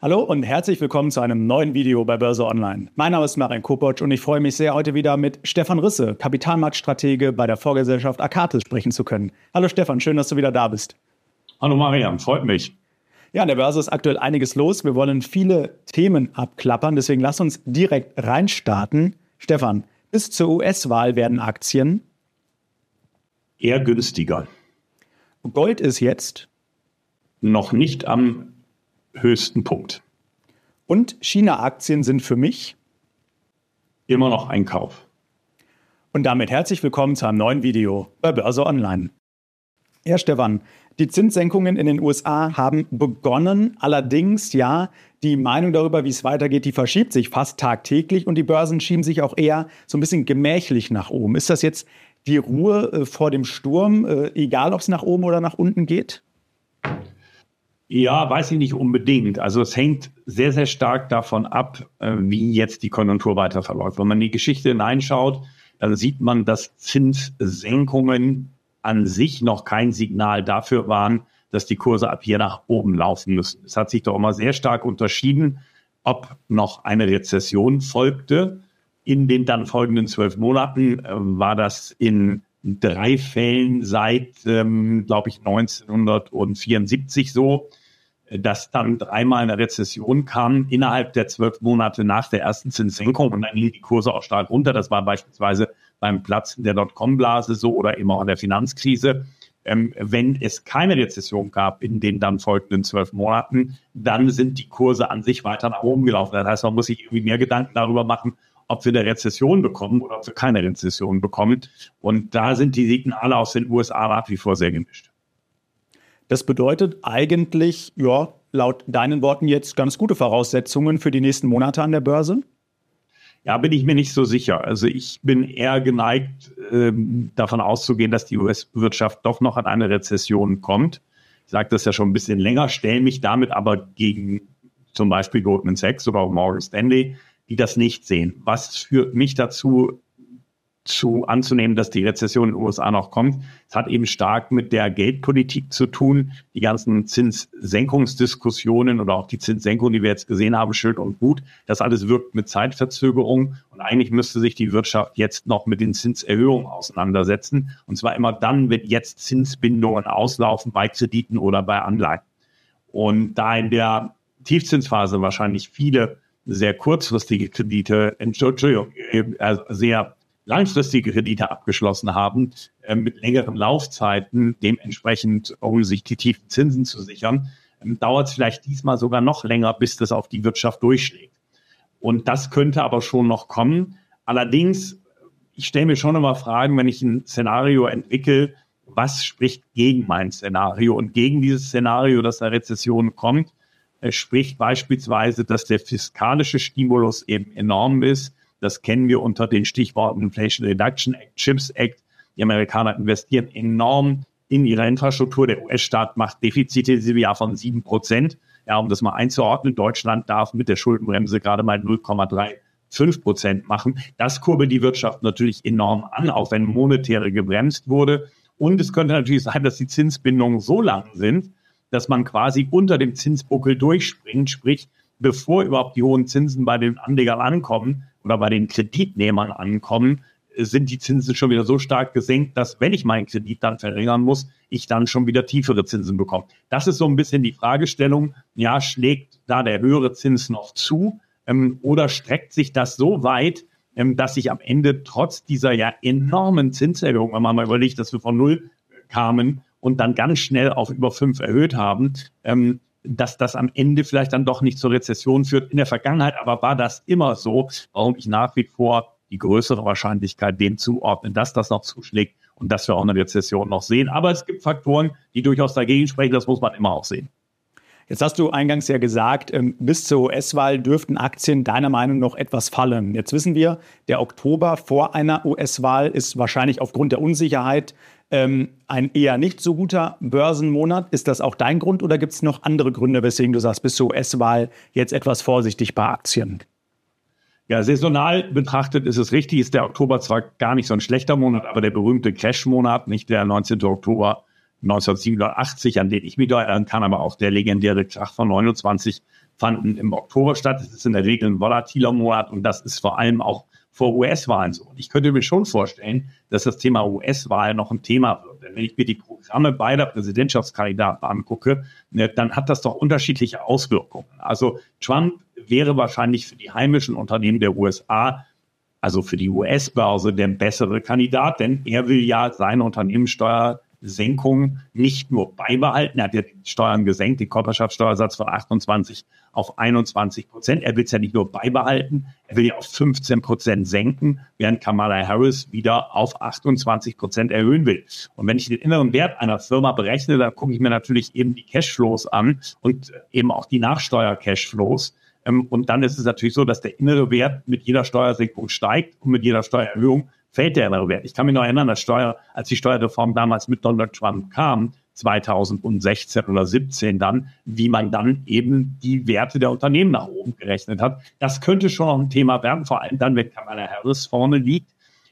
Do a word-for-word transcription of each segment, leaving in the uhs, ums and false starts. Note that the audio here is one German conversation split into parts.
Hallo und herzlich willkommen zu einem neuen Video bei Börse Online. Mein Name ist Marian Kopotsch und ich freue mich sehr, heute wieder mit Stefan Risse, Kapitalmarktstratege bei der Vorgesellschaft Akatis, sprechen zu können. Hallo Stefan, schön, dass du wieder da bist. Hallo Marian, freut mich. Ja, an der Börse ist aktuell einiges los. Wir wollen viele Themen abklappern, deswegen lass uns direkt reinstarten. Stefan, bis zur U S-Wahl werden Aktien eher günstiger. Gold ist jetzt noch nicht am höchsten Punkt. Und China-Aktien sind für mich immer noch ein Kauf. Und damit herzlich willkommen zu einem neuen Video bei Börse Online. Ja, Stefan, die Zinssenkungen in den U S A haben begonnen. Allerdings, ja, die Meinung darüber, wie es weitergeht, die verschiebt sich fast tagtäglich und die Börsen schieben sich auch eher so ein bisschen gemächlich nach oben. Ist das jetzt die Ruhe äh, vor dem Sturm, äh, egal ob es nach oben oder nach unten geht? Ja, weiß ich nicht unbedingt. Also es hängt sehr, sehr stark davon ab, wie jetzt die Konjunktur weiter verläuft. Wenn man in die Geschichte hineinschaut, dann sieht man, dass Zinssenkungen an sich noch kein Signal dafür waren, dass die Kurse ab hier nach oben laufen müssen. Es hat sich doch immer sehr stark unterschieden, ob noch eine Rezession folgte. In den dann folgenden zwölf Monaten äh, war das in drei Fällen seit, ähm, glaube ich, neunzehnhundertvierundsiebzig so, dass dann dreimal eine Rezession kam innerhalb der zwölf Monate nach der ersten Zinssenkung und dann gingen die Kurse auch stark runter. Das war beispielsweise beim Platzen der Dotcom-Blase so oder eben auch in der Finanzkrise. Ähm, wenn es keine Rezession gab in den dann folgenden zwölf Monaten, dann sind die Kurse an sich weiter nach oben gelaufen. Das heißt, man muss sich irgendwie mehr Gedanken darüber machen, ob wir eine Rezession bekommen oder ob wir keine Rezession bekommen. Und da sind die Signale aus den U S A nach wie vor sehr gemischt. Das bedeutet eigentlich, ja, laut deinen Worten jetzt ganz gute Voraussetzungen für die nächsten Monate an der Börse? Ja, bin ich mir nicht so sicher. Also ich bin eher geneigt, ähm, davon auszugehen, dass die U S-Wirtschaft doch noch an eine Rezession kommt. Ich sage das ja schon ein bisschen länger, stelle mich damit aber gegen zum Beispiel Goldman Sachs oder auch Morgan Stanley, die das nicht sehen. Was führt mich dazu, zu anzunehmen, dass die Rezession in den U S A noch kommt? Es hat eben stark mit der Geldpolitik zu tun. Die ganzen Zinssenkungsdiskussionen oder auch die Zinssenkung, die wir jetzt gesehen haben, schön und gut. Das alles wirkt mit Zeitverzögerung. Und eigentlich müsste sich die Wirtschaft jetzt noch mit den Zinserhöhungen auseinandersetzen. Und zwar immer dann, wenn jetzt Zinsbindungen auslaufen bei Krediten oder bei Anleihen. Und da in der Tiefzinsphase wahrscheinlich viele sehr kurzfristige Kredite, Entschuldigung, äh, sehr langfristige Kredite abgeschlossen haben, äh, mit längeren Laufzeiten, dementsprechend, um sich die tiefen Zinsen zu sichern, ähm, dauert es vielleicht diesmal sogar noch länger, bis das auf die Wirtschaft durchschlägt. Und das könnte aber schon noch kommen. Allerdings, ich stelle mir schon immer Fragen, wenn ich ein Szenario entwickle, was spricht gegen mein Szenario? Und gegen dieses Szenario, dass eine Rezession kommt, äh, spricht beispielsweise, dass der fiskalische Stimulus eben enorm ist. Das kennen wir unter den Stichworten Inflation Reduction Act, CHIPS Act. Die Amerikaner investieren enorm in ihre Infrastruktur. Der U S-Staat macht Defizite in diesem Jahr von sieben Prozent. Ja, um das mal einzuordnen, Deutschland darf mit der Schuldenbremse gerade mal null Komma fünfunddreißig Prozent machen. Das kurbelt die Wirtschaft natürlich enorm an, auch wenn monetäre gebremst wurde. Und es könnte natürlich sein, dass die Zinsbindungen so lang sind, dass man quasi unter dem Zinsbuckel durchspringt, sprich, bevor überhaupt die hohen Zinsen bei den Anlegern ankommen oder bei den Kreditnehmern ankommen, sind die Zinsen schon wieder so stark gesenkt, dass, wenn ich meinen Kredit dann verringern muss, ich dann schon wieder tiefere Zinsen bekomme. Das ist so ein bisschen die Fragestellung. Ja, schlägt da der höhere Zins noch zu ähm, oder streckt sich das so weit, ähm, dass ich am Ende trotz dieser ja enormen Zinserhöhung, wenn man mal überlegt, dass wir von null kamen und dann ganz schnell auf über fünf erhöht haben, ähm, dass das am Ende vielleicht dann doch nicht zur Rezession führt. In der Vergangenheit aber war das immer so, warum ich nach wie vor die größere Wahrscheinlichkeit dem zuordne, dass das noch zuschlägt und dass wir auch eine Rezession noch sehen. Aber es gibt Faktoren, die durchaus dagegen sprechen, das muss man immer auch sehen. Jetzt hast du eingangs ja gesagt, bis zur U S-Wahl dürften Aktien deiner Meinung nach noch etwas fallen. Jetzt wissen wir, der Oktober vor einer U S-Wahl ist wahrscheinlich aufgrund der Unsicherheit ähm, ein eher nicht so guter Börsenmonat. Ist das auch dein Grund oder gibt es noch andere Gründe, weswegen du sagst, bis zur U S-Wahl jetzt etwas vorsichtig bei Aktien? Ja, saisonal betrachtet ist es richtig, ist der Oktober zwar gar nicht so ein schlechter Monat, aber der berühmte Crash-Monat, nicht der neunzehnten Oktober neunzehnhundertsiebenundachtzig, an den ich mich erinnern kann, aber auch der legendäre Krach von neunundzwanzig, fanden im Oktober statt. Das ist in der Regel ein volatiler Monat und das ist vor allem auch vor U S-Wahlen so. Und ich könnte mir schon vorstellen, dass das Thema U S-Wahl noch ein Thema wird. Denn wenn ich mir die Programme beider Präsidentschaftskandidaten angucke, ne, dann hat das doch unterschiedliche Auswirkungen. Also Trump wäre wahrscheinlich für die heimischen Unternehmen der U S A, also für die U S-Börse, der bessere Kandidat, denn er will ja seine Unternehmenssteuersenkung nicht nur beibehalten, er hat ja die Steuern gesenkt, den Körperschaftsteuersatz von achtundzwanzig auf einundzwanzig Prozent. Er will es ja nicht nur beibehalten, er will ja auf fünfzehn Prozent senken, während Kamala Harris wieder auf achtundzwanzig Prozent erhöhen will. Und wenn ich den inneren Wert einer Firma berechne, dann gucke ich mir natürlich eben die Cashflows an und eben auch die Nachsteuer-Cashflows. Und dann ist es natürlich so, dass der innere Wert mit jeder Steuersenkung steigt und mit jeder Steuererhöhung fällt der innere Wert. Ich kann mich noch erinnern, dass Steuer, als die Steuerreform damals mit Donald Trump kam, zweitausendsechzehn oder siebzehn dann, wie man dann eben die Werte der Unternehmen nach oben gerechnet hat. Das könnte schon noch ein Thema werden, vor allem dann, wenn Kamala Harris vorne liegt.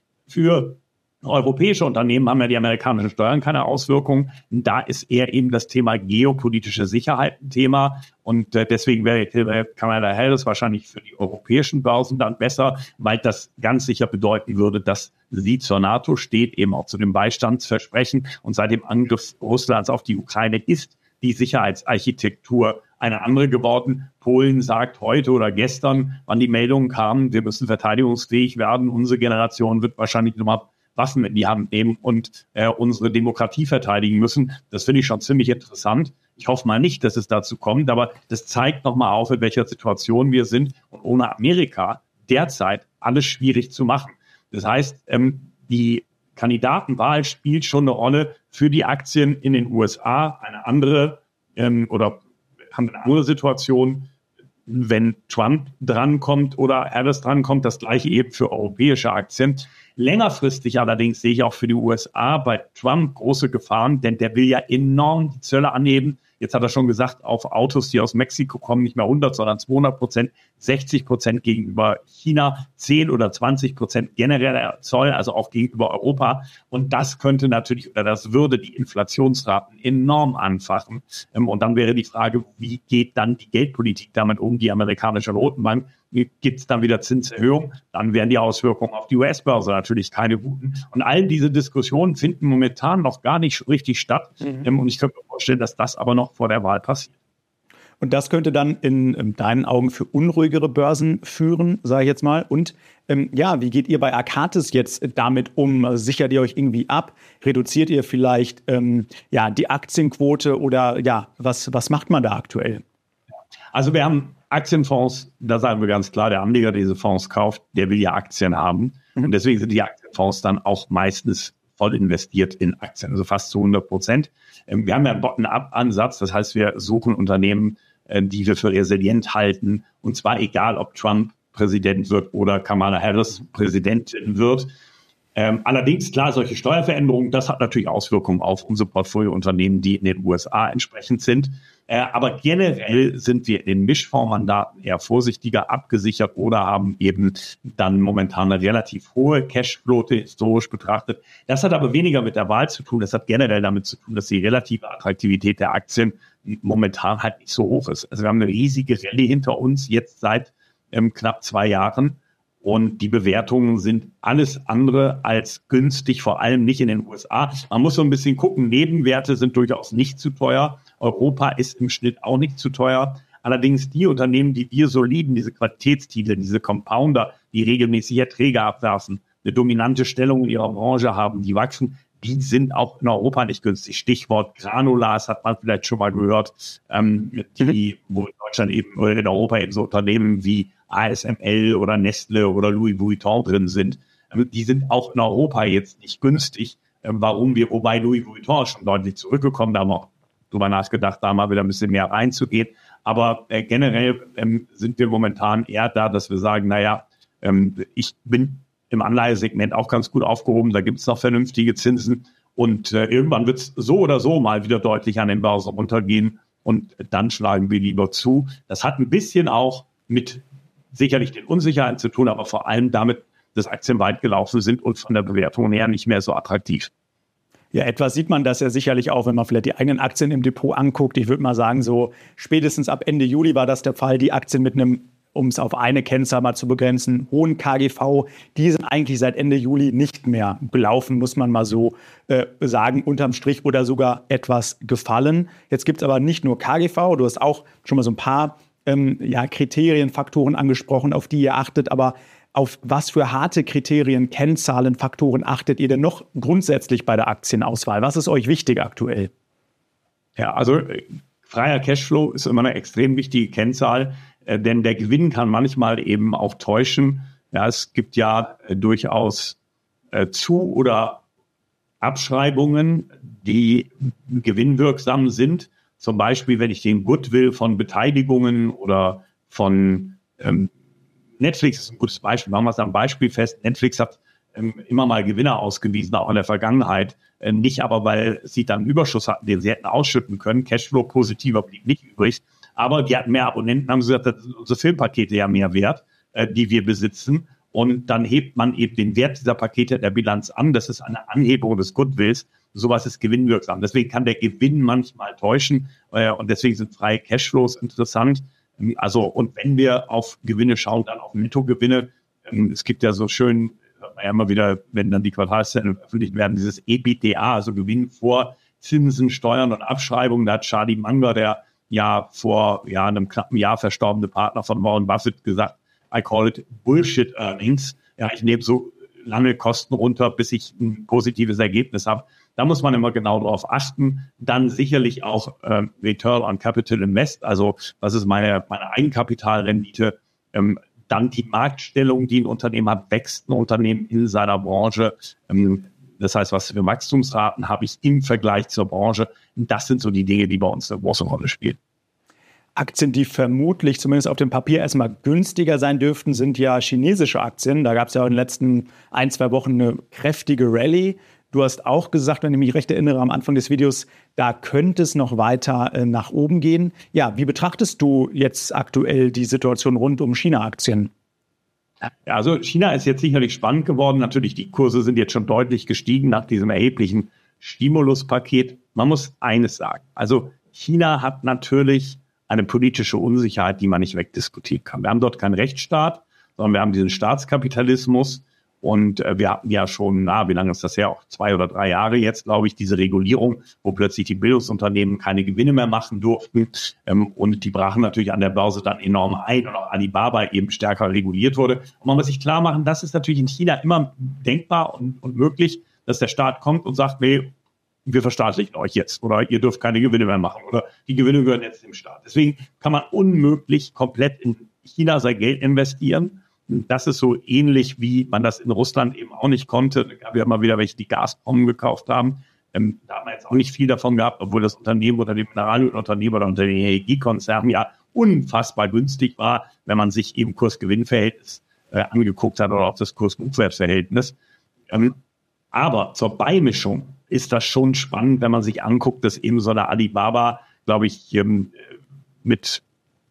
Für europäische Unternehmen haben ja die amerikanischen Steuern keine Auswirkungen. Da ist eher eben das Thema geopolitische Sicherheit ein Thema. Und äh, deswegen wäre Kamala Harris wahrscheinlich für die europäischen Börsen dann besser, weil das ganz sicher bedeuten würde, dass sie zur NATO steht, eben auch zu dem Beistandsversprechen. Und seit dem Angriff Russlands auf die Ukraine ist die Sicherheitsarchitektur eine andere geworden. Polen sagt heute oder gestern, wann die Meldungen kamen, wir müssen verteidigungsfähig werden. Unsere Generation wird wahrscheinlich nochmal Waffen in die Hand nehmen und äh, unsere Demokratie verteidigen müssen. Das finde ich schon ziemlich interessant. Ich hoffe mal nicht, dass es dazu kommt, aber das zeigt nochmal auf, in welcher Situation wir sind und ohne Amerika derzeit alles schwierig zu machen. Das heißt, ähm, die Kandidatenwahl spielt schon eine Rolle für die Aktien in den U S A. Eine andere ähm, oder haben eine andere Situation, wenn Trump drankommt oder Harris drankommt. Das gleiche eben für europäische Aktien. Längerfristig allerdings sehe ich auch für die U S A bei Trump große Gefahren, denn der will ja enorm die Zölle anheben. Jetzt hat er schon gesagt, auf Autos, die aus Mexiko kommen, nicht mehr hundert, sondern zweihundert Prozent, sechzig Prozent gegenüber China, zehn oder zwanzig Prozent genereller Zoll, also auch gegenüber Europa. Und das könnte natürlich, oder das würde die Inflationsraten enorm anfachen. Und dann wäre die Frage, wie geht dann die Geldpolitik damit um, die amerikanische Notenbank? Gibt es dann wieder Zinserhöhung, dann wären die Auswirkungen auf die U S-Börse natürlich keine guten. Und all diese Diskussionen finden momentan noch gar nicht richtig statt. Mhm. Und ich könnte mir vorstellen, dass das aber noch vor der Wahl passiert. Und das könnte dann in, in deinen Augen für unruhigere Börsen führen, sage ich jetzt mal. Und ähm, ja, wie geht ihr bei Arcatis jetzt damit um? Sichert ihr euch irgendwie ab? Reduziert ihr vielleicht ähm, ja, die Aktienquote oder ja, was, was macht man da aktuell? Also wir haben Aktienfonds, da sagen wir ganz klar, der Anleger, der diese Fonds kauft, der will ja Aktien haben. Mhm. Und deswegen sind die Aktienfonds dann auch meistens voll investiert in Aktien, also fast zu hundert Prozent. Wir haben ja einen Bottom-up-Ansatz, das heißt, wir suchen Unternehmen, die wir für resilient halten. Und zwar egal, ob Trump Präsident wird oder Kamala Harris Präsidentin wird. Ähm, allerdings, klar, solche Steuerveränderungen, das hat natürlich Auswirkungen auf unsere Portfoliounternehmen, die in den U S A entsprechend sind. Äh, aber generell sind wir in den Mischfondsmandaten eher vorsichtiger abgesichert oder haben eben dann momentan eine relativ hohe Cashquote historisch betrachtet. Das hat aber weniger mit der Wahl zu tun. Das hat generell damit zu tun, dass die relative Attraktivität der Aktien momentan halt nicht so hoch ist. Also wir haben eine riesige Rallye hinter uns, jetzt seit ähm, knapp zwei Jahren. Und die Bewertungen sind alles andere als günstig, vor allem nicht in den U S A. Man muss so ein bisschen gucken, Nebenwerte sind durchaus nicht zu teuer. Europa ist im Schnitt auch nicht zu teuer. Allerdings die Unternehmen, die wir so lieben, diese Qualitätstitel, diese Compounder, die regelmäßig Erträge abwerfen, eine dominante Stellung in ihrer Branche haben, die wachsen, die sind auch in Europa nicht günstig. Stichwort Granulars hat man vielleicht schon mal gehört, ähm, die, wo in Deutschland eben oder in Europa eben so Unternehmen wie A S M L oder Nestle oder Louis Vuitton drin sind. Die sind auch in Europa jetzt nicht günstig. Warum wir, wobei Louis Vuitton schon deutlich zurückgekommen, da haben wir auch drüber nachgedacht, da mal wieder ein bisschen mehr reinzugehen. Aber äh, generell ähm, sind wir momentan eher da, dass wir sagen, naja, ähm, ich bin im Anleihesegment auch ganz gut aufgehoben, da gibt es noch vernünftige Zinsen und äh, irgendwann wird es so oder so mal wieder deutlich an den Börsen runtergehen und dann schlagen wir lieber zu. Das hat ein bisschen auch mit sicherlich den Unsicherheiten zu tun, aber vor allem damit, dass Aktien weit gelaufen sind und von der Bewertung her nicht mehr so attraktiv. Ja, etwas sieht man das ja sicherlich auch, wenn man vielleicht die eigenen Aktien im Depot anguckt. Ich würde mal sagen, so spätestens ab Ende Juli war das der Fall. Die Aktien mit einem, um es auf eine Kennzahl mal zu begrenzen, hohen K G V, die sind eigentlich seit Ende Juli nicht mehr gelaufen, muss man mal so äh, sagen, unterm Strich oder sogar etwas gefallen. Jetzt gibt es aber nicht nur K G V, du hast auch schon mal so ein paar ähm, ja, Kriterien, Faktoren angesprochen, auf die ihr achtet, aber auf was für harte Kriterien, Kennzahlen, Faktoren achtet ihr denn noch grundsätzlich bei der Aktienauswahl? Was ist euch wichtig aktuell? Ja, also äh, freier Cashflow ist immer eine extrem wichtige Kennzahl, äh, denn der Gewinn kann manchmal eben auch täuschen. Ja, es gibt ja äh, durchaus äh, Zu- oder Abschreibungen, die gewinnwirksam sind. Zum Beispiel, wenn ich den Goodwill von Beteiligungen oder von ähm, Netflix ist ein gutes Beispiel. Machen wir es am Beispiel fest. Netflix hat ähm, immer mal Gewinner ausgewiesen, auch in der Vergangenheit. Äh, nicht aber, weil sie dann einen Überschuss hatten, den sie hätten ausschütten können. Cashflow positiver blieb nicht übrig. Aber die hatten mehr Abonnenten, haben gesagt, das sind unsere Filmpakete ja mehr wert, äh, die wir besitzen. Und dann hebt man eben den Wert dieser Pakete der Bilanz an. Das ist eine Anhebung des Goodwills. Sowas ist gewinnwirksam. Deswegen kann der Gewinn manchmal täuschen. Äh, und deswegen sind freie Cashflows interessant. Also, und wenn wir auf Gewinne schauen, dann auf Nettogewinne. Es gibt ja so schön, ja immer wieder, wenn dann die Quartalszahlen veröffentlicht werden, dieses E B I T D A, also Gewinn vor Zinsen, Steuern und Abschreibungen. Da hat Charlie Munger, der ja vor ja, einem knappen Jahr verstorbene Partner von Warren Buffett, gesagt, I call it Bullshit Earnings. Ja, ich nehme so lange Kosten runter, bis ich ein positives Ergebnis habe. Da muss man immer genau drauf achten. Dann sicherlich auch äh, Return on Capital Invest, also was ist meine, meine Eigenkapitalrendite. Ähm, dann die Marktstellung, die ein Unternehmen hat, wächst ein Unternehmen in seiner Branche. Ähm, das heißt, was für Wachstumsraten habe ich im Vergleich zur Branche. Das sind so die Dinge, die bei uns eine große Rolle spielen. Aktien, die vermutlich zumindest auf dem Papier erstmal günstiger sein dürften, sind ja chinesische Aktien. Da gab es ja in den letzten ein, zwei Wochen eine kräftige Rallye. Du hast auch gesagt, wenn ich mich recht erinnere, am Anfang des Videos, da könnte es noch weiter äh, nach oben gehen. Ja, wie betrachtest du jetzt aktuell die Situation rund um China-Aktien? Ja, also China ist jetzt sicherlich spannend geworden. Natürlich, die Kurse sind jetzt schon deutlich gestiegen nach diesem erheblichen Stimuluspaket. Man muss eines sagen. Also China hat natürlich eine politische Unsicherheit, die man nicht wegdiskutieren kann. Wir haben dort keinen Rechtsstaat, sondern wir haben diesen Staatskapitalismus. Und äh, wir hatten ja schon, na, wie lange ist das her? Auch zwei oder drei Jahre jetzt, glaube ich, diese Regulierung, wo plötzlich die Bildungsunternehmen keine Gewinne mehr machen durften. Ähm, und die brachen natürlich an der Börse dann enorm ein und auch Alibaba eben stärker reguliert wurde. Und man muss sich klar machen, das ist natürlich in China immer denkbar und, und möglich, dass der Staat kommt und sagt, nee, wir verstaatlichen euch jetzt oder ihr dürft keine Gewinne mehr machen oder die Gewinne gehören jetzt dem Staat. Deswegen kann man unmöglich komplett in China sein Geld investieren. Das ist so ähnlich, wie man das in Russland eben auch nicht konnte. Da gab ja immer wieder welche, die Gazprom gekauft haben. Ähm, da haben wir jetzt auch nicht viel davon gehabt, obwohl das Unternehmen unter dem Mineralölunternehmen oder unter den Energiekonzernen ja unfassbar günstig war, wenn man sich eben Kurs-Gewinn-Verhältnis äh, angeguckt hat oder auch das Kurs-Buchwertverhältnis. Ähm, aber zur Beimischung ist das schon spannend, wenn man sich anguckt, dass eben so eine Alibaba, glaube ich, ähm, mit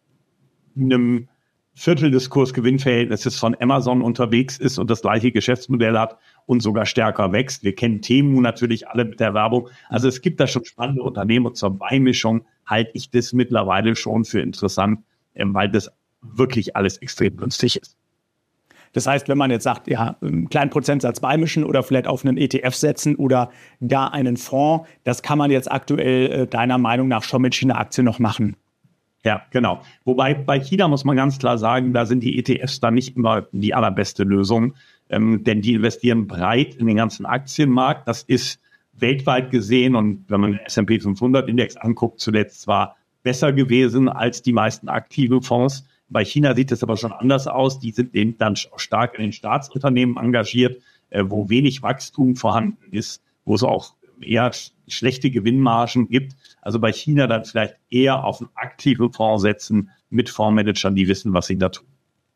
einem Viertel des Kursgewinnverhältnisses von Amazon unterwegs ist und das gleiche Geschäftsmodell hat und sogar stärker wächst. Wir kennen Temu natürlich alle mit der Werbung. Also es gibt da schon spannende Unternehmen und zur Beimischung halte ich das mittlerweile schon für interessant, weil das wirklich alles extrem günstig ist. Das heißt, wenn man jetzt sagt, ja, einen kleinen Prozentsatz beimischen oder vielleicht auf einen E T F setzen oder da einen Fonds, das kann man jetzt aktuell äh, deiner Meinung nach schon mit China-Aktien noch machen. Ja, genau. Wobei bei China muss man ganz klar sagen, da sind die E T Fs dann nicht immer die allerbeste Lösung, ähm, denn die investieren breit in den ganzen Aktienmarkt. Das ist weltweit gesehen und wenn man den S und P fünfhundert Index anguckt, zuletzt zwar besser gewesen als die meisten aktiven Fonds. Bei China sieht es aber schon anders aus. Die sind eben dann stark in den Staatsunternehmen engagiert, äh, wo wenig Wachstum vorhanden ist, wo es auch eher schlechte Gewinnmargen gibt. Also bei China dann vielleicht eher auf einen aktiven Fonds setzen mit Fondsmanagern, die wissen, was sie da tun.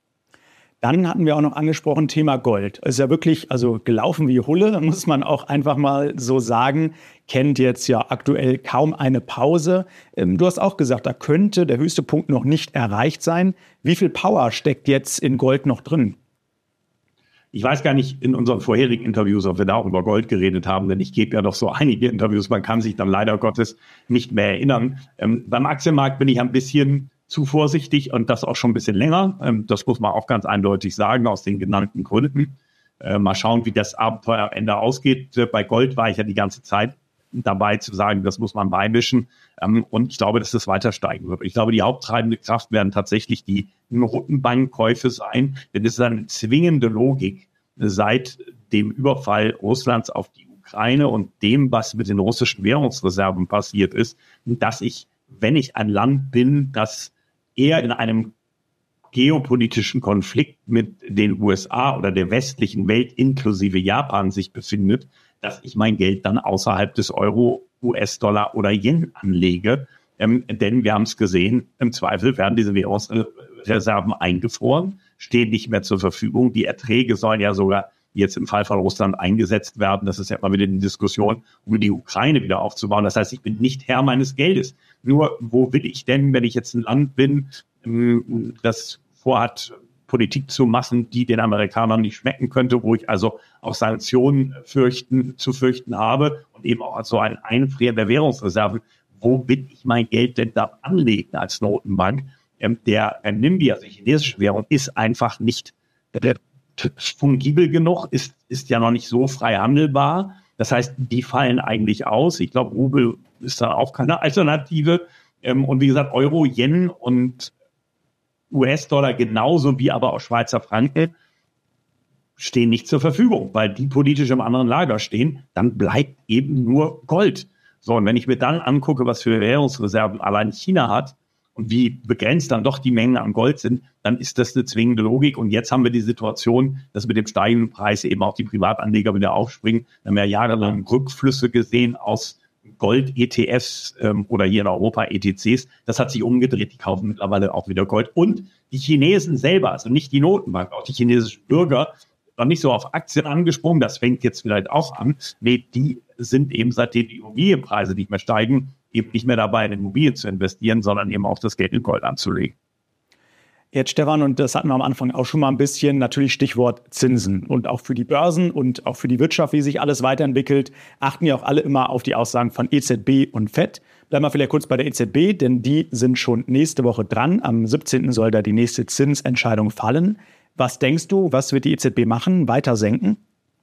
Dann hatten wir auch noch angesprochen, Thema Gold. Ist ja wirklich also gelaufen wie Hulle, muss man auch einfach mal so sagen. Kennt jetzt ja aktuell kaum eine Pause. Du hast auch gesagt, da könnte der höchste Punkt noch nicht erreicht sein. Wie viel Power steckt jetzt in Gold noch drin? Ich weiß gar nicht in unseren vorherigen Interviews, ob wir da auch über Gold geredet haben, denn ich gebe ja doch so einige Interviews, man kann sich dann leider Gottes nicht mehr erinnern. Ähm, beim Aktienmarkt bin ich ein bisschen zu vorsichtig und das auch schon ein bisschen länger. Ähm, das muss man auch ganz eindeutig sagen, aus den genannten Gründen. Äh, mal schauen, wie das Abenteuer am Ende ausgeht. Äh, bei Gold war ich ja die ganze Zeit dabei zu sagen, das muss man beimischen. Ähm, und ich glaube, dass das weiter steigen wird. Ich glaube, die haupttreibende Kraft werden tatsächlich die Notenbankkäufe sein, denn es ist eine zwingende Logik seit dem Überfall Russlands auf die Ukraine und dem, was mit den russischen Währungsreserven passiert ist, dass ich, wenn ich ein Land bin, das eher in einem geopolitischen Konflikt mit den U S A oder der westlichen Welt inklusive Japan sich befindet, dass ich mein Geld dann außerhalb des Euro, U S-Dollar oder Yen anlege. Ähm, denn wir haben es gesehen, im Zweifel werden diese Währungsreserven eingefroren, stehen nicht mehr zur Verfügung. Die Erträge sollen ja sogar jetzt im Fall von Russland eingesetzt werden. Das ist ja immer wieder die Diskussion, um die Ukraine wieder aufzubauen. Das heißt, ich bin nicht Herr meines Geldes. Nur, wo will ich denn, wenn ich jetzt ein Land bin, das vorhat, Politik zu machen, die den Amerikanern nicht schmecken könnte, wo ich also auch Sanktionen fürchten, zu fürchten habe und eben auch so ein Einfrieren der Währungsreserven. Wo will ich mein Geld denn da anlegen als Notenbank? Ähm, der Renminbi, also die chinesische Währung, ist einfach nicht der, fungibel genug, ist, ist ja noch nicht so frei handelbar. Das heißt, die fallen eigentlich aus. Ich glaube, Rubel ist da auch keine Alternative. Ähm, und wie gesagt, Euro, Yen und U S-Dollar genauso wie aber auch Schweizer Franken stehen nicht zur Verfügung, weil die politisch im anderen Lager stehen. Dann bleibt eben nur Gold. So, und wenn ich mir dann angucke, was für Währungsreserven allein China hat und wie begrenzt dann doch die Mengen an Gold sind, dann ist das eine zwingende Logik. Und jetzt haben wir die Situation, dass mit dem steigenden Preis eben auch die Privatanleger wieder aufspringen. Wir haben ja jahrelang Rückflüsse gesehen aus Gold-E T Fs ähm, oder hier in Europa E T Cs. Das hat sich umgedreht. Die kaufen mittlerweile auch wieder Gold. Und die Chinesen selber, also nicht die Notenbank, auch die chinesischen Bürger, noch nicht so auf Aktien angesprungen. Das fängt jetzt vielleicht auch an. Nee, die sind eben, seitdem die Immobilienpreise nicht mehr steigen, eben nicht mehr dabei, in Immobilien zu investieren, sondern eben auch das Geld in Gold anzulegen. Jetzt, Stefan, und das hatten wir am Anfang auch schon mal ein bisschen, natürlich Stichwort Zinsen. Und auch für die Börsen und auch für die Wirtschaft, wie sich alles weiterentwickelt, achten ja auch alle immer auf die Aussagen von E Z B und Fed. Bleiben wir vielleicht kurz bei der E Z B, denn die sind schon nächste Woche dran. Am siebzehnten soll da die nächste Zinsentscheidung fallen. Was denkst du, was wird die E Z B machen? Weiter senken?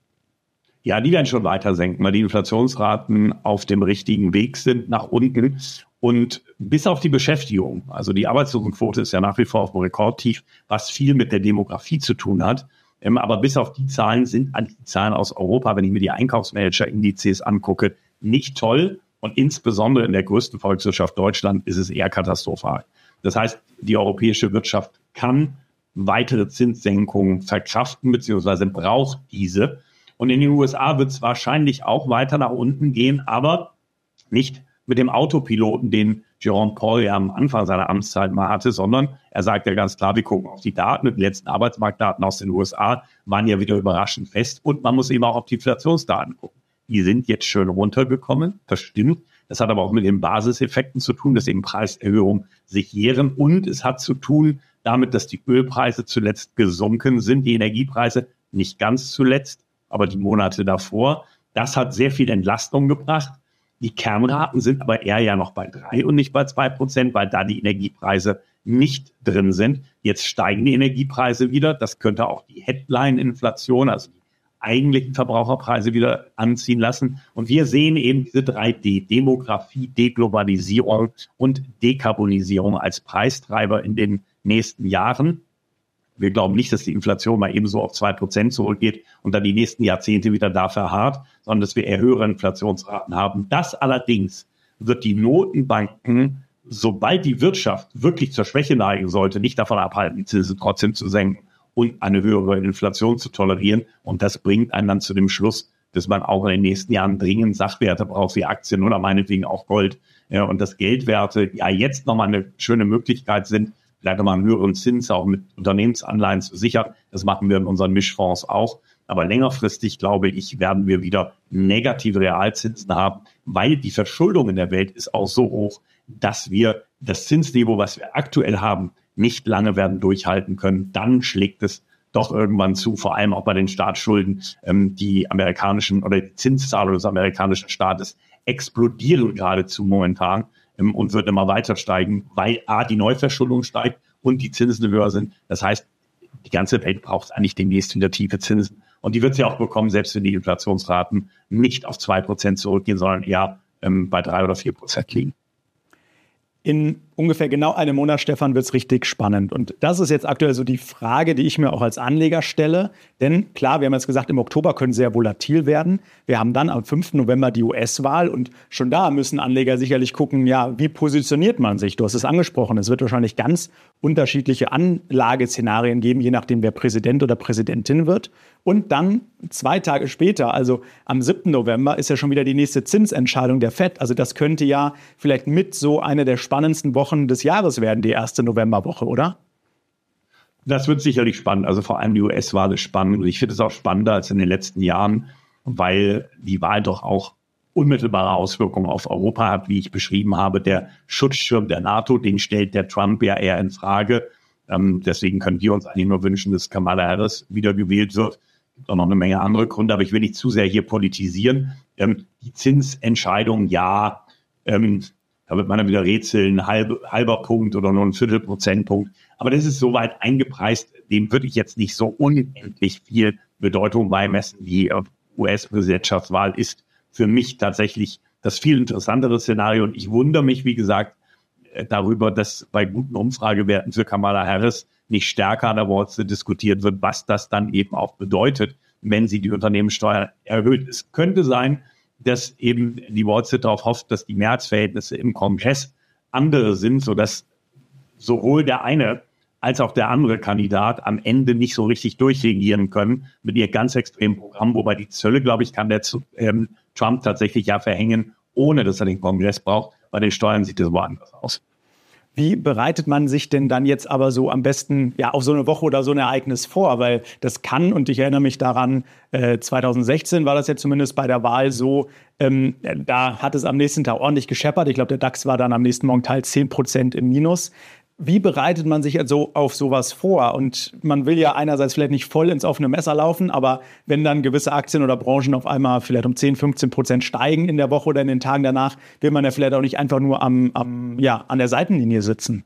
Ja, die werden schon weiter senken, weil die Inflationsraten auf dem richtigen Weg sind nach unten. Und bis auf die Beschäftigung, also die Arbeitslosenquote ist ja nach wie vor auf dem Rekordtief, was viel mit der Demografie zu tun hat. Ähm, aber bis auf die Zahlen sind die Zahlen aus Europa, wenn ich mir die Einkaufsmanager-Indizes angucke, nicht toll. Und insbesondere in der größten Volkswirtschaft Deutschland ist es eher katastrophal. Das heißt, die europäische Wirtschaft kann weitere Zinssenkungen verkraften, beziehungsweise braucht diese. Und in den U S A wird es wahrscheinlich auch weiter nach unten gehen, aber nicht mit dem Autopiloten, den Jerome Powell ja am Anfang seiner Amtszeit mal hatte, sondern er sagt ja ganz klar, wir gucken auf die Daten. Die letzten Arbeitsmarktdaten aus den U S A waren ja wieder überraschend fest. Und man muss eben auch auf die Inflationsdaten gucken. Die sind jetzt schön runtergekommen, das stimmt. Das hat aber auch mit den Basiseffekten zu tun, dass eben Preiserhöhungen sich jähren. Und es hat zu tun damit, dass die Ölpreise zuletzt gesunken sind, die Energiepreise nicht ganz zuletzt, aber die Monate davor. Das hat sehr viel Entlastung gebracht. Die Kernraten sind aber eher ja noch bei drei und nicht bei zwei Prozent, weil da die Energiepreise nicht drin sind. Jetzt steigen die Energiepreise wieder. Das könnte auch die Headline-Inflation, also die eigentlichen Verbraucherpreise wieder anziehen lassen. Und wir sehen eben diese drei D, Demografie, Deglobalisierung und Dekarbonisierung als Preistreiber in den nächsten Jahren. Wir glauben nicht, dass die Inflation mal ebenso auf zwei Prozent zurückgeht und dann die nächsten Jahrzehnte wieder da verharrt, sondern dass wir eher höhere Inflationsraten haben. Das allerdings wird die Notenbanken, sobald die Wirtschaft wirklich zur Schwäche neigen sollte, nicht davon abhalten, die Zinsen trotzdem zu senken und eine höhere Inflation zu tolerieren. Und das bringt einen dann zu dem Schluss, dass man auch in den nächsten Jahren dringend Sachwerte braucht, wie Aktien oder meinetwegen auch Gold. Ja, und dass Geldwerte ja jetzt nochmal eine schöne Möglichkeit sind, vielleicht nochmal einen höheren Zins auch mit Unternehmensanleihen zu sichern. Das machen wir in unseren Mischfonds auch. Aber längerfristig, glaube ich, werden wir wieder negative Realzinsen haben, weil die Verschuldung in der Welt ist auch so hoch, dass wir das Zinsniveau, was wir aktuell haben, nicht lange werden durchhalten können. Dann schlägt es doch irgendwann zu, vor allem auch bei den Staatsschulden. Ähm, die amerikanischen oder die Zinszahlungen des amerikanischen Staates explodieren geradezu momentan ähm, und wird immer weiter steigen, weil A, die Neuverschuldung steigt und die Zinsen höher sind. Das heißt, die ganze Welt braucht eigentlich demnächst wieder tiefe Zinsen. Und die wird sie auch bekommen, selbst wenn die Inflationsraten nicht auf zwei Prozent zurückgehen, sondern eher ähm, bei drei oder vier Prozent liegen. In ungefähr genau einem Monat, Stefan, wird es richtig spannend. Und das ist jetzt aktuell so die Frage, die ich mir auch als Anleger stelle. Denn klar, wir haben jetzt gesagt, im Oktober können sehr volatil werden. Wir haben dann am fünften November die U S-Wahl. Und schon da müssen Anleger sicherlich gucken, ja, wie positioniert man sich? Du hast es angesprochen. Es wird wahrscheinlich ganz unterschiedliche Anlageszenarien geben, je nachdem, wer Präsident oder Präsidentin wird. Und dann zwei Tage später, also am siebten November, ist ja schon wieder die nächste Zinsentscheidung der Fed. Also das könnte ja vielleicht mit so eine der spannendsten Wochen des Jahres werden, die erste Novemberwoche, oder? Das wird sicherlich spannend. Also vor allem die U S-Wahl ist spannend. Und ich finde es auch spannender als in den letzten Jahren, weil die Wahl doch auch unmittelbare Auswirkungen auf Europa hat, wie ich beschrieben habe. Der Schutzschirm der NATO, den stellt der Trump ja eher in Frage. Ähm, deswegen können wir uns eigentlich nur wünschen, dass Kamala Harris wiedergewählt wird. Es gibt auch noch eine Menge andere Gründe, aber ich will nicht zu sehr hier politisieren. Ähm, die Zinsentscheidung, ja, ähm, da wird man dann wieder rätseln, halb, halber Punkt oder nur ein Viertelprozentpunkt. Aber das ist soweit eingepreist, dem würde ich jetzt nicht so unendlich viel Bedeutung beimessen. Die U S-Präsidentschaftswahl ist für mich tatsächlich das viel interessantere Szenario. Und ich wundere mich, wie gesagt, darüber, dass bei guten Umfragewerten für Kamala Harris nicht stärker an der Wall Street diskutiert wird, was das dann eben auch bedeutet, wenn sie die Unternehmenssteuer erhöht. Es könnte sein, dass eben die Wall Street darauf hofft, dass die Mehrheitsverhältnisse im Kongress andere sind, sodass sowohl der eine als auch der andere Kandidat am Ende nicht so richtig durchregieren können mit ihr ganz extremen Programm, wobei die Zölle, glaube ich, kann der ähm, Trump tatsächlich ja verhängen, ohne dass er den Kongress braucht. Bei den Steuern sieht es woanders aus. Wie bereitet man sich denn dann jetzt aber so am besten ja auf so eine Woche oder so ein Ereignis vor? Weil das kann, und ich erinnere mich daran, äh, zwanzig sechzehn war das ja zumindest bei der Wahl so, ähm, da hat es am nächsten Tag ordentlich gescheppert. Ich glaube, der DAX war dann am nächsten Morgen teils zehn Prozent im Minus. Wie bereitet man sich also auf sowas vor? Und man will ja einerseits vielleicht nicht voll ins offene Messer laufen, aber wenn dann gewisse Aktien oder Branchen auf einmal vielleicht um zehn, fünfzehn Prozent steigen in der Woche oder in den Tagen danach, will man ja vielleicht auch nicht einfach nur am, am, ja, an der Seitenlinie sitzen.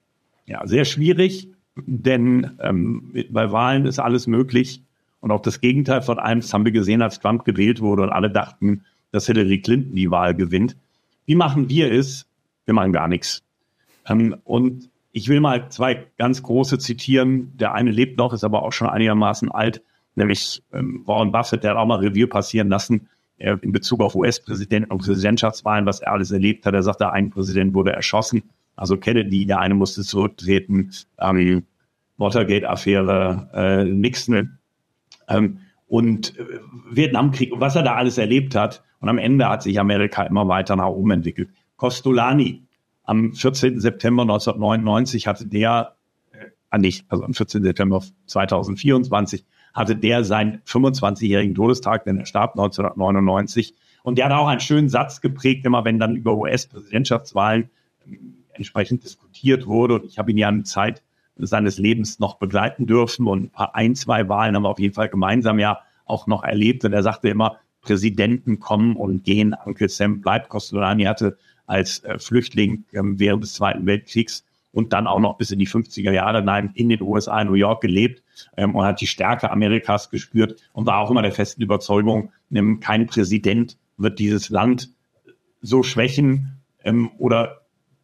Ja, sehr schwierig, denn ähm, bei Wahlen ist alles möglich. Und auch das Gegenteil von allem, das haben wir gesehen, als Trump gewählt wurde und alle dachten, dass Hillary Clinton die Wahl gewinnt. Wie machen wir es? Wir machen gar nichts. Ähm, und ich will mal zwei ganz große zitieren. Der eine lebt noch, ist aber auch schon einigermaßen alt, nämlich ähm, Warren Buffett, der hat auch mal Revue passieren lassen äh, in Bezug auf U S-Präsidenten und Präsidentschaftswahlen, was er alles erlebt hat. Er sagte, ein Präsident wurde erschossen, also Kennedy, der eine musste zurücktreten, ähm, Watergate-Affäre, äh, Nixon ähm, und äh, Vietnamkrieg und was er da alles erlebt hat. Und am Ende hat sich Amerika immer weiter nach oben entwickelt. Costolani, am vierzehnten September neunzehnhundertneunundneunzig hatte der, äh, nicht, also am vierzehnten September zweitausendvierundzwanzig hatte der seinen fünfundzwanzigjährigen Todestag, denn er starb neunzehnhundertneunundneunzig. Und der hat auch einen schönen Satz geprägt, immer wenn dann über U S-Präsidentschaftswahlen äh, entsprechend diskutiert wurde. Und ich habe ihn ja eine Zeit seines Lebens noch begleiten dürfen und ein paar, ein, zwei Wahlen haben wir auf jeden Fall gemeinsam ja auch noch erlebt. Und er sagte immer, Präsidenten kommen und gehen, Uncle Sam bleibt. Costolani hatte als äh, Flüchtling ähm, während des Zweiten Weltkriegs und dann auch noch bis in die fünfziger Jahre hinein in den U S A, in New York gelebt ähm, und hat die Stärke Amerikas gespürt und war auch immer der festen Überzeugung, ähm, kein Präsident wird dieses Land so schwächen ähm, oder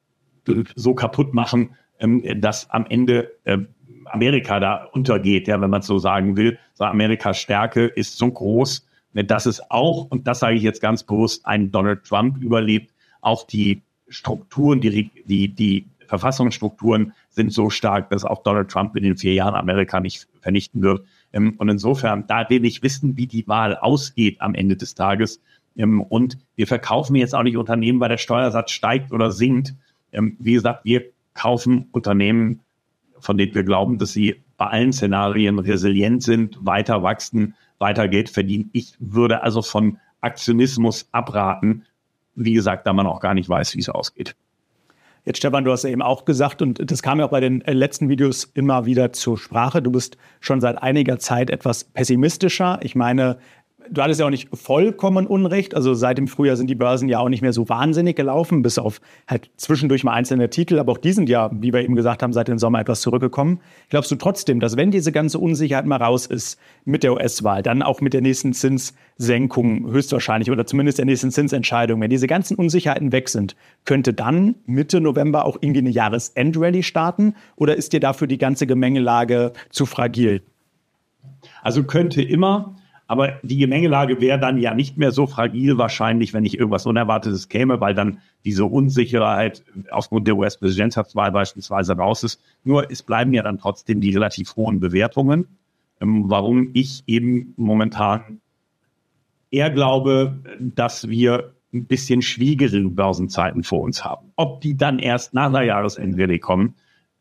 so kaputt machen, ähm, dass am Ende äh, Amerika da untergeht, ja, wenn man es so sagen will. So, Amerikas Stärke ist so groß, dass es auch, und das sage ich jetzt ganz bewusst, einen Donald Trump überlebt. Auch die Strukturen, die, die, die Verfassungsstrukturen sind so stark, dass auch Donald Trump in den vier Jahren Amerika nicht vernichten wird. Und insofern, da wir nicht wissen, wie die Wahl ausgeht am Ende des Tages, und wir verkaufen jetzt auch nicht Unternehmen, weil der Steuersatz steigt oder sinkt. Wie gesagt, wir kaufen Unternehmen, von denen wir glauben, dass sie bei allen Szenarien resilient sind, weiter wachsen, weiter Geld verdienen. Ich würde also von Aktionismus abraten. Wie gesagt, da man auch gar nicht weiß, wie es ausgeht. Jetzt, Stefan, du hast ja eben auch gesagt, und das kam ja auch bei den letzten Videos immer wieder zur Sprache, du bist schon seit einiger Zeit etwas pessimistischer. Ich meine, du hattest ja auch nicht vollkommen Unrecht. Also seit dem Frühjahr sind die Börsen ja auch nicht mehr so wahnsinnig gelaufen, bis auf halt zwischendurch mal einzelne Titel. Aber auch die sind ja, wie wir eben gesagt haben, seit dem Sommer etwas zurückgekommen. Glaubst du trotzdem, dass wenn diese ganze Unsicherheit mal raus ist mit der U S-Wahl, dann auch mit der nächsten Zinssenkung höchstwahrscheinlich oder zumindest der nächsten Zinsentscheidung, wenn diese ganzen Unsicherheiten weg sind, könnte dann Mitte November auch irgendwie eine Jahresendrallye starten? Oder ist dir dafür die ganze Gemengelage zu fragil? Also könnte immer. Aber die Gemengelage wäre dann ja nicht mehr so fragil wahrscheinlich, wenn nicht irgendwas Unerwartetes käme, weil dann diese Unsicherheit aufgrund der U S-Präsidentschaftswahl beispielsweise raus ist. Nur es bleiben ja dann trotzdem die relativ hohen Bewertungen, ähm, warum ich eben momentan eher glaube, dass wir ein bisschen schwierigere Börsenzeiten vor uns haben. Ob die dann erst nach der Jahresendrallye kommen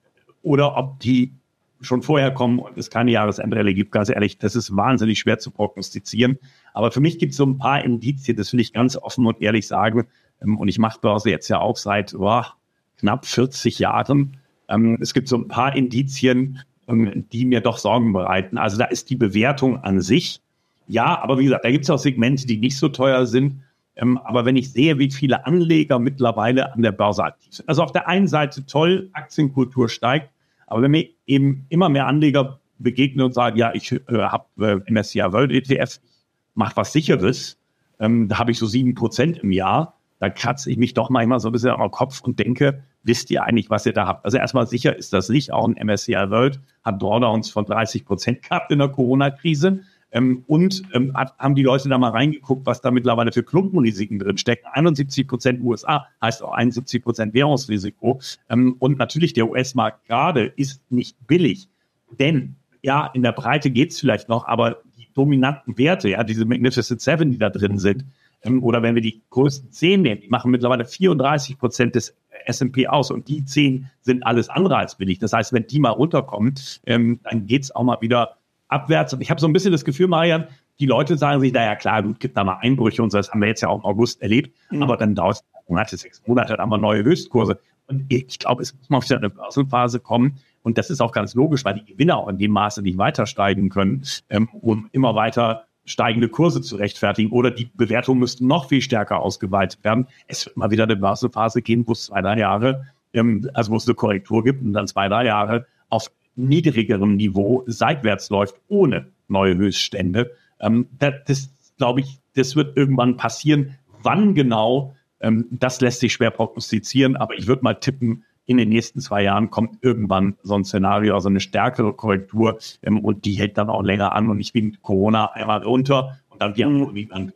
oder ob die schon vorher kommen und es keine Jahresendrallye gibt, ganz ehrlich, das ist wahnsinnig schwer zu prognostizieren. Aber für mich gibt es so ein paar Indizien, das will ich ganz offen und ehrlich sagen. Und ich mache Börse jetzt ja auch seit oh, knapp vierzig Jahren. Es gibt so ein paar Indizien, die mir doch Sorgen bereiten. Also da ist die Bewertung an sich. Ja, aber wie gesagt, da gibt es auch Segmente, die nicht so teuer sind. Aber wenn ich sehe, wie viele Anleger mittlerweile an der Börse aktiv sind. Also auf der einen Seite toll, Aktienkultur steigt. Aber wenn mir eben immer mehr Anleger begegnen und sagen, ja, ich äh, habe äh, M S C I World E T F, macht was Sicheres, ähm, da habe ich so sieben Prozent im Jahr, da kratze ich mich doch manchmal so ein bisschen am Kopf und denke, wisst ihr eigentlich, was ihr da habt? Also erstmal sicher ist das nicht, auch ein M S C I World hat Drawdowns von dreißig Prozent gehabt in der Corona-Krise. Ähm, und ähm, hat, haben die Leute da mal reingeguckt, was da mittlerweile für Klumpenrisiken drin stecken. einundsiebzig Prozent U S A heißt auch einundsiebzig Prozent Währungsrisiko. Ähm, und natürlich der U S-Markt gerade ist nicht billig. Denn ja, in der Breite geht's vielleicht noch, aber die dominanten Werte, ja, diese Magnificent Seven, die da drin sind, ähm, oder wenn wir die größten zehn nehmen, die machen mittlerweile vierunddreißig Prozent des S und P aus und die zehn sind alles andere als billig. Das heißt, wenn die mal runterkommen, ähm, dann geht's auch mal wieder abwärts. Und ich habe so ein bisschen das Gefühl, Marian, die Leute sagen sich, naja klar, gut, gibt da mal Einbrüche und so, das haben wir jetzt ja auch im August erlebt, mhm. aber dann dauert es Monate, sechs Monate, dann haben wir neue Höchstkurse. Und ich glaube, es muss mal wieder eine Börsenphase kommen und das ist auch ganz logisch, weil die Gewinner auch in dem Maße nicht weiter steigen können, ähm, um immer weiter steigende Kurse zu rechtfertigen oder die Bewertungen müssten noch viel stärker ausgeweitet werden. Es wird mal wieder eine Börsenphase geben, wo es zwei, drei Jahre, ähm, also wo es eine Korrektur gibt und dann zwei, drei Jahre auf niedrigerem Niveau seitwärts läuft, ohne neue Höchststände. Ähm, das, das glaube ich, das wird irgendwann passieren. Wann genau, ähm, das lässt sich schwer prognostizieren, aber ich würde mal tippen, in den nächsten zwei Jahren kommt irgendwann so ein Szenario, also eine stärkere Korrektur ähm, und die hält dann auch länger an und nicht wie Corona einmal runter und dann wieder mhm. an.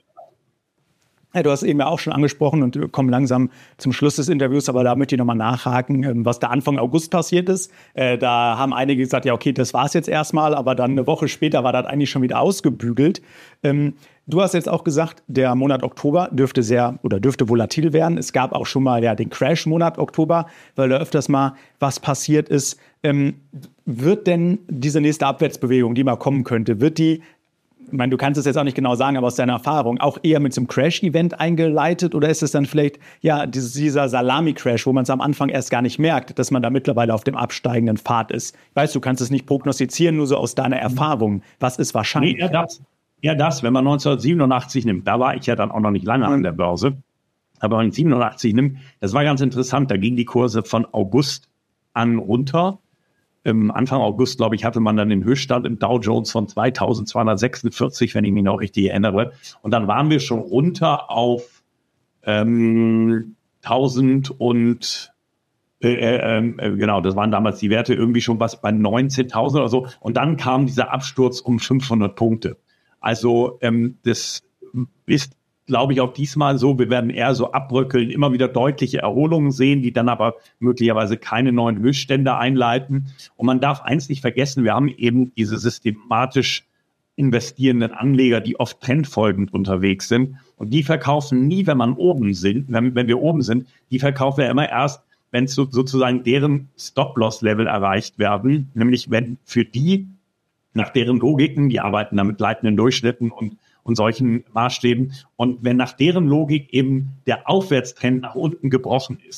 Ja, du hast eben ja auch schon angesprochen und wir kommen langsam zum Schluss des Interviews, aber da möchte ich nochmal nachhaken, was da Anfang August passiert ist. Äh, da haben einige gesagt, ja okay, das war's jetzt erstmal, aber dann eine Woche später war das eigentlich schon wieder ausgebügelt. Ähm, du hast jetzt auch gesagt, der Monat Oktober dürfte sehr oder dürfte volatil werden. Es gab auch schon mal ja den Crash-Monat Oktober, weil da öfters mal was passiert ist. Ähm, wird denn diese nächste Abwärtsbewegung, die mal kommen könnte, wird die, ich meine, du kannst es jetzt auch nicht genau sagen, aber aus deiner Erfahrung, auch eher mit so einem Crash-Event eingeleitet oder ist es dann vielleicht ja dieser Salami-Crash, wo man es am Anfang erst gar nicht merkt, dass man da mittlerweile auf dem absteigenden Pfad ist? Ich weiß, du kannst es nicht prognostizieren, nur so aus deiner Erfahrung. Was ist wahrscheinlich? Nee, eher das, eher das, wenn man neunzehnhundertsiebenundachtzig nimmt, da war ich ja dann auch noch nicht lange an der Börse, aber wenn man siebenundachtzig nimmt, das war ganz interessant, da gingen die Kurse von August an runter. Im Anfang August, glaube ich, hatte man dann den Höchststand im Dow Jones von zweitausendzweihundertsechsundvierzig, wenn ich mich noch richtig erinnere. Und dann waren wir schon runter auf ähm, tausend und äh, äh, genau, das waren damals die Werte irgendwie schon was bei neunzehntausend oder so. Und dann kam dieser Absturz um fünfhundert Punkte. Also ähm, das ist, glaube ich, auch diesmal so. Wir werden eher so abbröckeln, immer wieder deutliche Erholungen sehen, die dann aber möglicherweise keine neuen Höchststände einleiten. Und man darf eins nicht vergessen, wir haben eben diese systematisch investierenden Anleger, die oft trendfolgend unterwegs sind. Und die verkaufen nie, wenn man oben sind, wenn, wenn wir oben sind, die verkaufen ja immer erst, wenn so, sozusagen deren Stop-Loss-Level erreicht werden. Nämlich wenn für die, nach deren Logiken, die arbeiten da mit leitenden Durchschnitten und und solchen Maßstäben. Und wenn nach deren Logik eben der Aufwärtstrend nach unten gebrochen ist,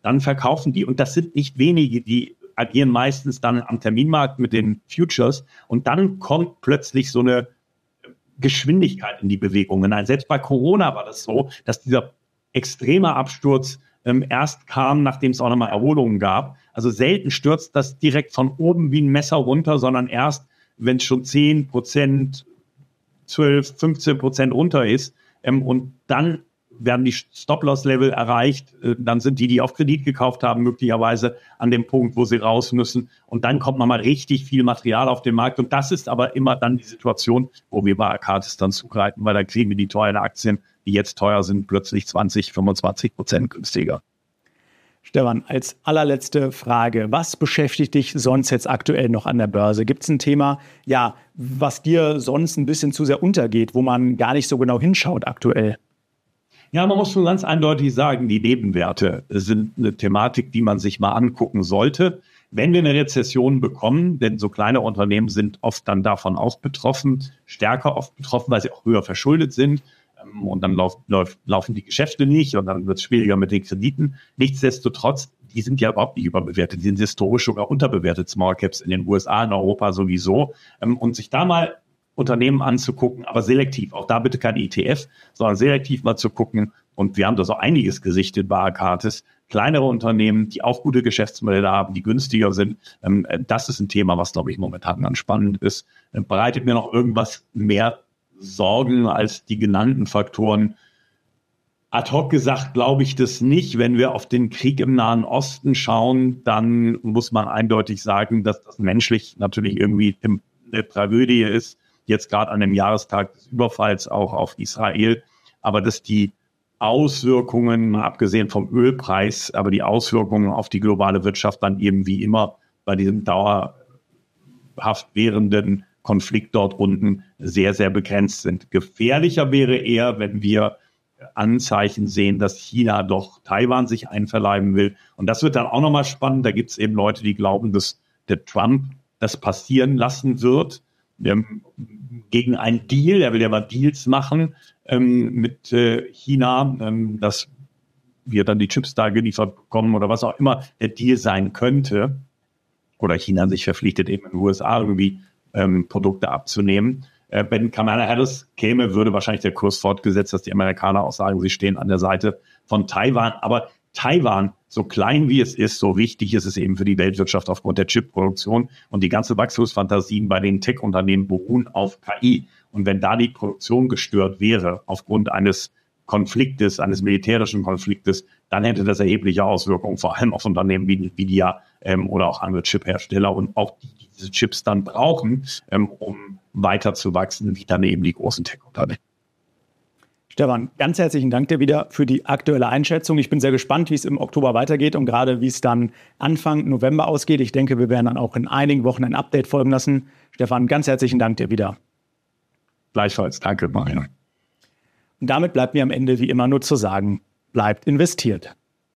dann verkaufen die. Und das sind nicht wenige, die agieren meistens dann am Terminmarkt mit den Futures. Und dann kommt plötzlich so eine Geschwindigkeit in die Bewegungen. Nein, selbst bei Corona war das so, dass dieser extreme Absturz ähm, erst kam, nachdem es auch nochmal Erholungen gab. Also selten stürzt das direkt von oben wie ein Messer runter, sondern erst, wenn es schon zehn Prozent, zwölf, fünfzehn Prozent runter ist. Ähm, und dann werden die Stop-Loss-Level erreicht. Äh, dann sind die, die auf Kredit gekauft haben, möglicherweise an dem Punkt, wo sie raus müssen. Und dann kommt nochmal richtig viel Material auf den Markt. Und das ist aber immer dann die Situation, wo wir bei Arcatis dann zugreifen, weil da kriegen wir die teuren Aktien, die jetzt teuer sind, plötzlich zwanzig, fünfundzwanzig Prozent günstiger. Stefan, als allerletzte Frage, was beschäftigt dich sonst jetzt aktuell noch an der Börse? Gibt es ein Thema, ja, was dir sonst ein bisschen zu sehr untergeht, wo man gar nicht so genau hinschaut aktuell? Ja, man muss schon ganz eindeutig sagen, die Nebenwerte sind eine Thematik, die man sich mal angucken sollte. Wenn wir eine Rezession bekommen, denn so kleine Unternehmen sind oft dann davon auch betroffen, stärker oft betroffen, weil sie auch höher verschuldet sind. Und dann lauf, lauf, laufen die Geschäfte nicht und dann wird es schwieriger mit den Krediten. Nichtsdestotrotz, die sind ja überhaupt nicht überbewertet. Die sind historisch sogar unterbewertet, Small Caps in den U S A, in Europa sowieso. Und sich da mal Unternehmen anzugucken, aber selektiv, auch da bitte kein E T F, sondern selektiv mal zu gucken. Und wir haben da so einiges gesichtet bei Arcatis. Kleinere Unternehmen, die auch gute Geschäftsmodelle haben, die günstiger sind. Das ist ein Thema, was, glaube ich, momentan ganz spannend ist. Bereitet mir noch irgendwas mehr Sorgen als die genannten Faktoren. Ad hoc gesagt glaube ich das nicht. Wenn wir auf den Krieg im Nahen Osten schauen, dann muss man eindeutig sagen, dass das menschlich natürlich irgendwie eine Tragödie ist. Jetzt gerade an dem Jahrestag des Überfalls auch auf Israel. Aber dass die Auswirkungen, mal abgesehen vom Ölpreis, aber die Auswirkungen auf die globale Wirtschaft dann eben wie immer bei diesem dauerhaft währenden Konflikt dort unten sehr, sehr begrenzt sind. Gefährlicher wäre eher, wenn wir Anzeichen sehen, dass China doch Taiwan sich einverleiben will. Und das wird dann auch nochmal spannend. Da gibt es eben Leute, die glauben, dass der Trump das passieren lassen wird. Ähm, gegen einen Deal, er will ja mal Deals machen ähm, mit äh, China, ähm, dass wir dann die Chips da geliefert bekommen oder was auch immer der Deal sein könnte. Oder China sich verpflichtet, eben in den U S A irgendwie ähm, Produkte abzunehmen. Äh, wenn Kamala Harris käme, würde wahrscheinlich der Kurs fortgesetzt, dass die Amerikaner auch sagen, sie stehen an der Seite von Taiwan. Aber Taiwan, so klein wie es ist, so wichtig ist es eben für die Weltwirtschaft aufgrund der Chipproduktion. Und die ganze Wachstumsfantasien bei den Tech-Unternehmen beruhen auf K I. Und wenn da die Produktion gestört wäre, aufgrund eines Konfliktes, eines militärischen Konfliktes, dann hätte das erhebliche Auswirkungen, vor allem auf Unternehmen wie Nvidia ähm, oder auch andere Chiphersteller und auch die, die diese Chips dann brauchen, ähm, um weiter zu wachsen, wie dann eben die großen Tech-Unternehmen. Stefan, ganz herzlichen Dank dir wieder für die aktuelle Einschätzung. Ich bin sehr gespannt, wie es im Oktober weitergeht und gerade wie es dann Anfang November ausgeht. Ich denke, wir werden dann auch in einigen Wochen ein Update folgen lassen. Stefan, ganz herzlichen Dank dir wieder. Gleichfalls, danke, Marian. Und damit bleibt mir am Ende wie immer nur zu sagen, bleibt investiert.